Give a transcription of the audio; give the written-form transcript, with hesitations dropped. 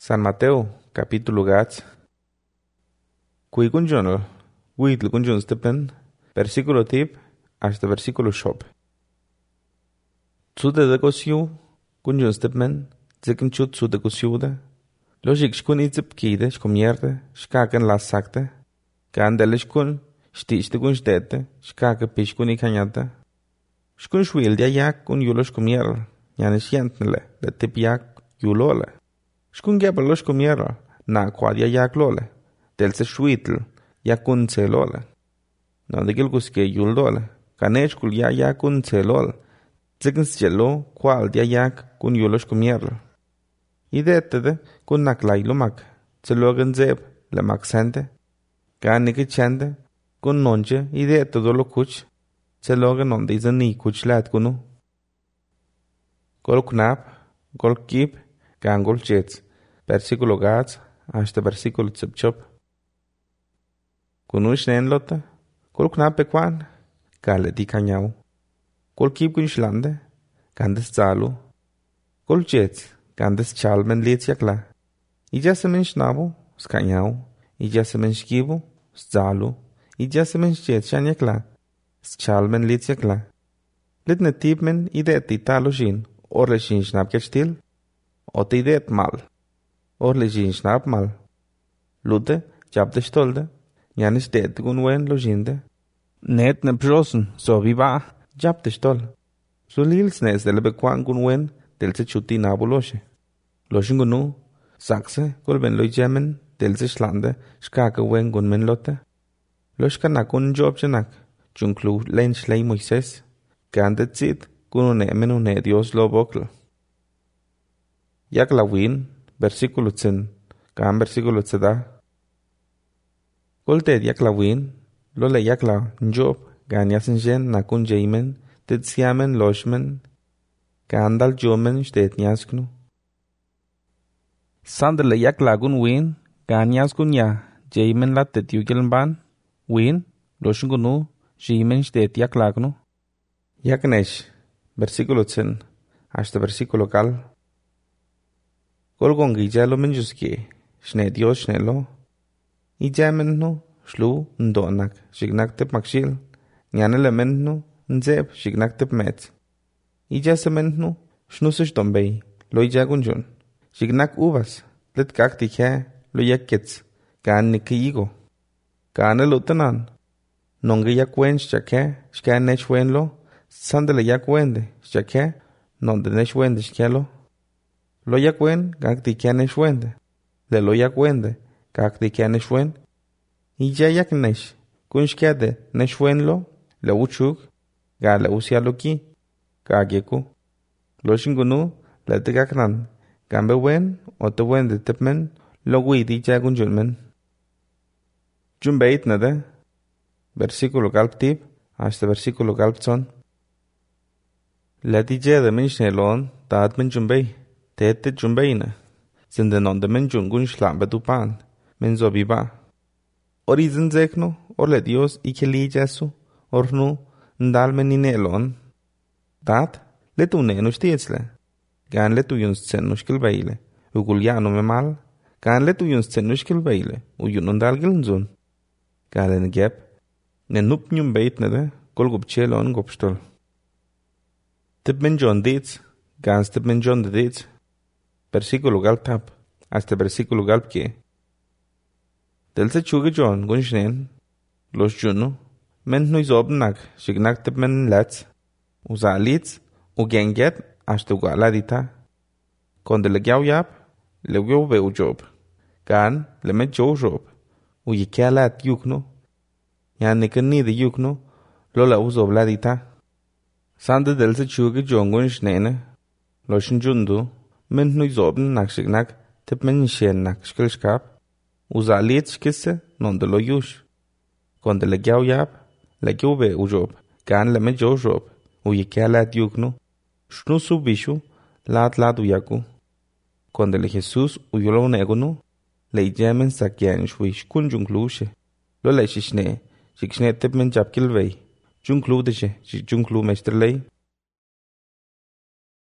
San Mateo, capítulo gats. Kui kunjonal, uitl kunjon stepen, versículo tip, hasta versículo shop. Tsude de kosiu, kunjon stepen, zikin chut tsude kosiude. Logik shkun itzip kide, shkomierde, shkaken las sakte. Kandele shkun, shtichte kun shtete, shkake pishkun ikanyate. Shkun shwil dia yak kun yulo shkomierde, yani shientnele, de tip yak yulole. Shkun gebel shkomierde, na kwadia yak lole. Delse shwitl, yakun celole. No digil kuske yuldole. Kanech kul ya yakun celole. Zikins jelo kwal dia yak kun yulosh kumierle. Idetede kun naklay lumak. Zelogen zeb le maksente. Kanike chende kun nonche idetedo lo kuch. Zelogen onde izani kuch lat kunu. Gol knap, gol kip, kan gol chets. Versículo gats, hasta versículo tzipchop. Kunush nen lotte, kol knappe kwan, kale di kanyau. Kol kip kun shlande, kandes zalu. Kol jets, kandes chalmen liets yakla. Ijasemen shnabu, skanyau. Ijasemen shkibu, zalu. Ijasemen jets shan yakla. Chalmen liets yakla. Litne tipmen idet italo shin, orle shin shnab kechtil. Ot idet mal. Orle shin shnab mal. Lute, jabde stolde. Janis det gun wen lojinde. Net ne prosen, so wie war, jab de stol. So lils nes de lebekwan gun wen, del se chuti nabuloshe. Loshin gunu, sakse, gol ben loj jemen, del se schlande, skake wen gun men lotte. Loshka nakun job jenak, junklu len shlei Moises, gandet zit, gun unemen une Dios lo bokl. Jak lawin, versículo 10, gan versículo 10. Golte yaklawin, lole yakla njob, ganyasen jen nakun jeimen, titsiamen loshmen, gandal jomen shtet nyasknu. Sandele yakla gun win, ganyaskun ya, jeimen la tetiugeln ban, win, loshun gunu, jeimen shtet yaklagnu. Yaknesh, versículo 10, hasta versículo cal. Golgongi jalo menjuski, shne Dios shnelo. Ijamen shlu ndonak shignak tep makshil. Nyanelement nzeb shignak tep met. Ijasemen shnusish dombey. Lo ijagunjun. Shignak uvas. Let kakti khe lo yakets. Kan nikiyigo. Kan elutanan. Nonge yakwen shake. Shkan nechwenlo. Sandele yakwende. Shake. Nonde nechwende shkelo. Lo yakwen kakti khe nechwende. Le lo yakwende. Kakti khe nechwen. Ija yaknesh, kunshkede neshwenlo, le uchuk, ga le usialoki, ga geku. Lo shingunu, le tegaknan, gambe wen, o te wen de tepmen, lo widi jagun junmen. Jumbeit nade, versículo galptip, hasta versículo galpson. Le dije de minshnelon, taat men jumbei, tete jumbeina, sinde non de men jungun shlambe dupan, men zobiba. Orizen zekno, orle Dios ikeli jesu, ornu, ndalmen inelon. Dat, letu nenu stietsle. Gan letu yuns tsennushkil beile, ugul yanu me mal. Gan letu yuns tsennushkil beile, uyun gilnzun. Galen gep, ne nup nyum beitnede, golgup chelon gopstol. Tip men John ditz, gans tip men John de ditz. Versículo galtap, hasta versículo galpke. Del se chuge John gunshnen, los juno, men nu izobnak, shignak tep men lats, uzalitz, ugenget, hasta ugaladita. Konde le gyau yap, le gyau be ujob. Gan, le me jo job, uyikealat yukno, yan niken ni de yukno, lola uzobladita. Sande del se chuge John gunshnene, los jundu, men nu izobnak, shignak tep men shennak, shkilshkap. Uzalit shkisse, non de lo yush. Konde le gyau yap, le gyau be ujob. Gan le me jo job, uyikealat yukno. Shnu subishu, lat uyaku. Konde le Jesus uyolo negunu, le ijemen sakyan shwish kun junklushe. Lo le shishne, shikshne tip men japkilvei. Junklu deshe, junklu mesterlei.